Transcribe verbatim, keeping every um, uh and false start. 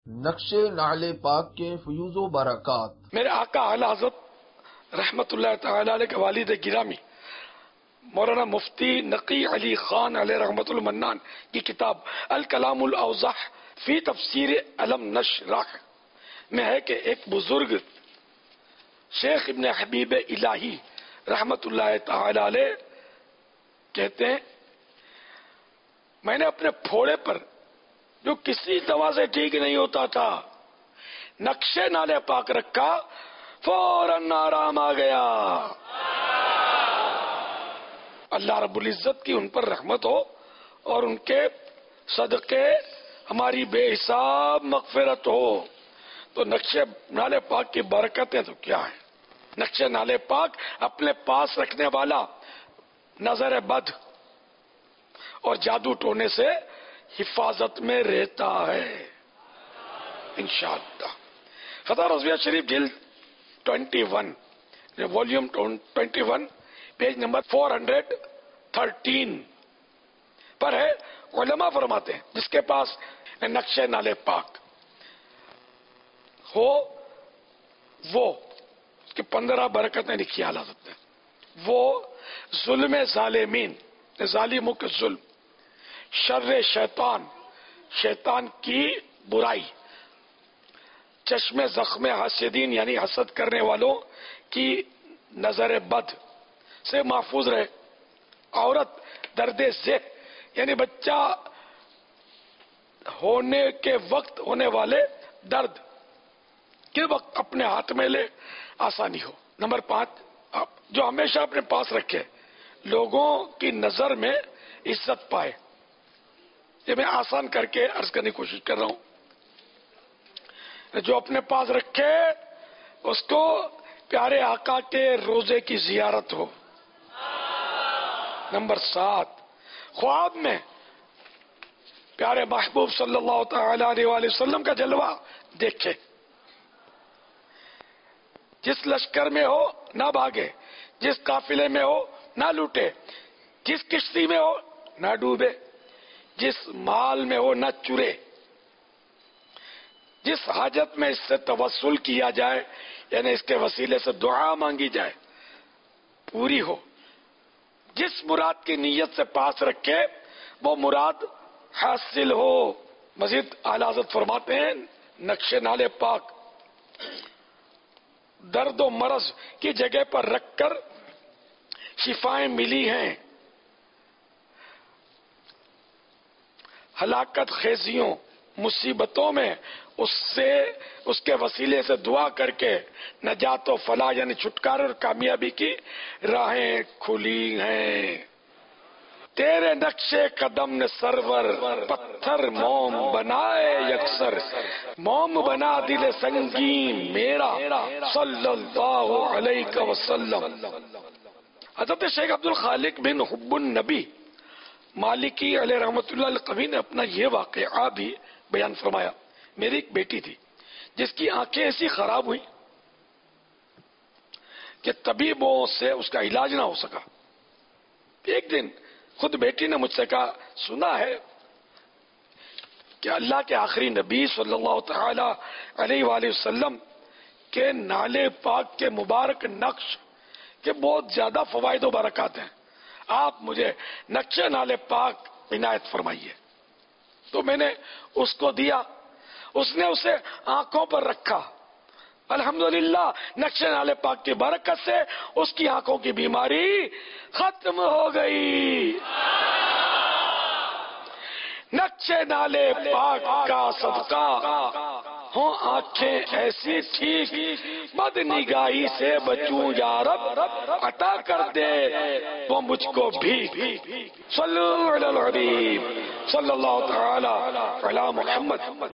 نقش نعل پاک کے فیوز و برکات۔ میرے آقا اعلی حضرت رحمت اللہ تعالی علیہ کے والد گرامی مولانا مفتی نقی علی خان علیہ رحمت المنان کی کتاب الکلام الاوضح فی تفسیر علم نشرح میں ہے کہ ایک بزرگ شیخ ابن حبیب الہی رحمت اللہ تعالی علیہ کہتے ہیں، میں نے اپنے پھوڑے پر جو کسی دوا سے ٹھیک نہیں ہوتا تھا نقش نالے پاک رکھا، فوراً آرام آ گیا۔ اللہ رب العزت کی ان پر رحمت ہو اور ان کے صدقے ہماری بے حساب مغفرت ہو۔ تو نقش نالے پاک کی برکتیں تو کیا ہے؟ نقش نالے پاک اپنے پاس رکھنے والا نظر بد اور جادو ٹونے سے حفاظت میں رہتا ہے انشاءاللہ۔ فتح رضویہ شریف جلد twenty one volume twenty one page number four hundred thirteen پر ہے، علماء فرماتے ہیں جس کے پاس نقش نالے پاک ہو وہ اس کی پندرہ برکتیں لکھی اعلیٰ حضرت نے۔ وہ ظلم ظالمین، ظالموں کے ظلم، شر شیطان، شیطان کی برائی، چشم زخم حاسدین یعنی حسد کرنے والوں کی نظر بد سے محفوظ رہے، عورت درد ذہ یعنی بچہ ہونے کے وقت ہونے والے درد کے وقت اپنے ہاتھ میں لے آسانی ہو۔ نمبر پانچ، جو ہمیشہ اپنے پاس رکھے لوگوں کی نظر میں عزت پائے۔ یہ میں آسان کر کے عرض کرنے کی کوشش کر رہا ہوں۔ جو اپنے پاس رکھے اس کو پیارے آقا کے روزے کی زیارت ہو۔ نمبر سات، خواب میں پیارے محبوب صلی اللہ تعالی علیہ وآلہ وسلم کا جلوہ دیکھے۔ جس لشکر میں ہو نہ بھاگے، جس قافلے میں ہو نہ لوٹے، جس کشتی میں ہو نہ ڈوبے، جس مال میں ہو نہ چرے، جس حاجت میں اس سے توسل کیا جائے یعنی اس کے وسیلے سے دعا مانگی جائے پوری ہو، جس مراد کی نیت سے پاس رکھے وہ مراد حاصل ہو۔ مزید اعلیٰ حضرت فرماتے ہیں نقش نالے پاک درد و مرض کی جگہ پر رکھ کر شفائیں ملی ہیں، ہلاکت خیزیوں مصیبتوں میں اس سے اس کے وسیلے سے دعا کر کے نجات و فلاح یعنی چھٹکارے اور کامیابی کی راہیں کھلی ہیں۔ تیرے نقش قدم نے سرور پتھر موم بنائے یکسر، موم بنا دل سنگین میرا صلی اللہ علیہ وسلم۔ حضرت شیخ عبد الخالق بن حب النبی مالکی علیہ رحمت اللہ القوی نے اپنا یہ واقعہ بھی بیان فرمایا۔ میری ایک بیٹی تھی جس کی آنکھیں ایسی خراب ہوئی کہ طبیبوں سے اس کا علاج نہ ہو سکا۔ ایک دن خود بیٹی نے مجھ سے کہا، سنا ہے کہ اللہ کے آخری نبی صلی اللہ تعالی علیہ وآلہ وسلم کے نالے پاک کے مبارک نقش کے بہت زیادہ فوائد و برکات ہیں، آپ مجھے نقش نالے پاک عنایت فرمائیے۔ تو میں نے اس کو دیا، اس نے اسے آنکھوں پر رکھا، الحمدللہ نقش نالے پاک کی برکت سے اس کی آنکھوں کی بیماری ختم ہو گئی۔ نقش نالے پاک کا صدقہ ہوں آنکھیں ایسی ٹھیک، بد نگاہی سے بچوں یا رب، عطا کر دے وہ مجھ کو بھی۔ صلو علی الحبیب صلی اللہ تعالی علی محمد۔